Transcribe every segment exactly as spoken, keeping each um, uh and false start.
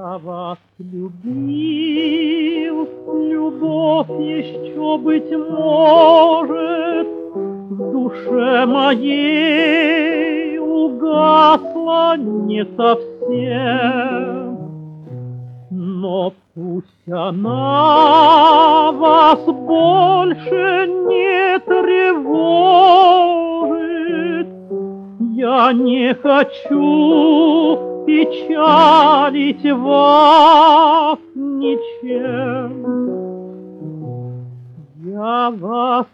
Я вас любил, любовь еще, быть может, в душе моей угасла не совсем. Но пусть она вас больше не тревожит, я не хочу печалить вас ничем. Я вас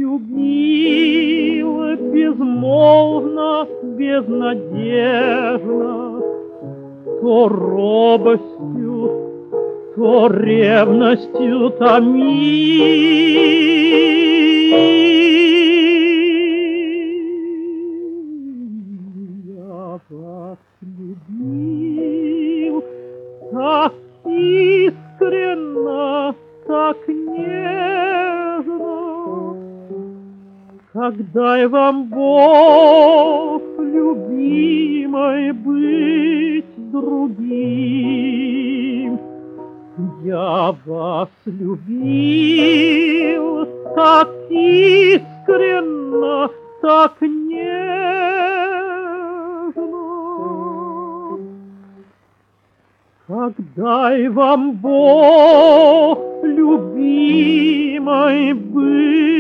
любил безмолвно, безнадежно, то робостью, то ревностью томил. Я вас любил так искренно, так нежно, как дай вам Бог, любимой, быть другим. Я вас любил так искренно, так нежно, как дай вам Бог, любимой, быть